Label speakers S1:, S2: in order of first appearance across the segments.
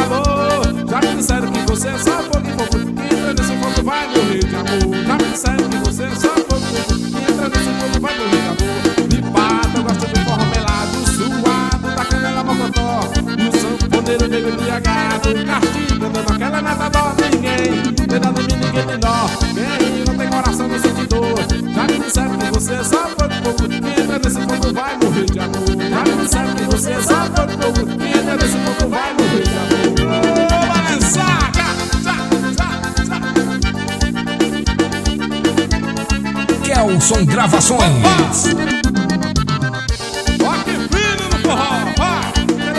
S1: calor. Já me disseram que você é só fogo e fogo. Quem entra nesse fogo vai morrer de amor. Já me disseram que você é só fogo e fogo. Quem entra nesse fogo vai morrer de amor. Me bata, eu gosto de forró melado, suado da canela mocotó. E o sanfoneiro meio embriagado castiga, dando aquela nada dó. Ninguém tem dó de mim, ninguém tem dó. Quem não tem coração não sente dor. Já me disseram que você é só fogo e fogo. Quem entra nesse fogo vai morrer de amor. Já me disseram que você é só fogo e fogo. Quem entra nesse fogo vai morrer de amor. Ô, balançar,
S2: Kelson Gravações.
S1: Rock fino no forró, vai!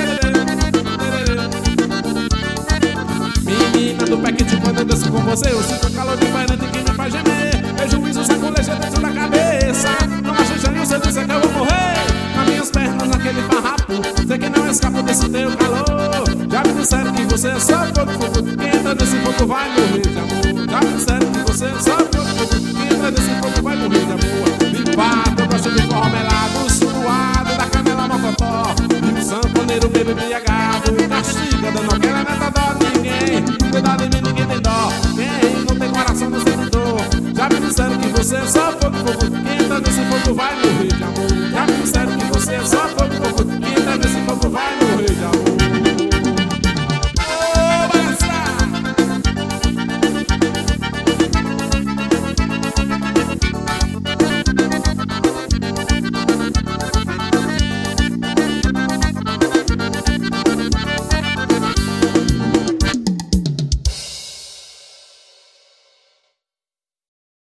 S1: Menina do paquete, quando eu desço com você, eu sinto calor diferente que me faz gemer. Vejo o juízo sacoleja dentro da cabeça. Não acho estranho, você diz que eu vou morrer. Nas minhas pernas, naquele farrapo, sei que não escapo desse teu calor. Já me disseram que você é só fogo, fogo. Quem entra nesse fogo vai morrer de amor. Já me disseram que você é só fogo, fogo. Quem entra nesse fogo vai morrer de amor. Me bata, eu gosto de forró melado, suado da canela mocotó. E o sanfoneiro bebe embriagado castiga, dando aquela neta dó. Ninguém tem dó de mim, ninguém tem dó. Quem não tem coração não sente dor. Já me disseram que você é só fogo, fogo.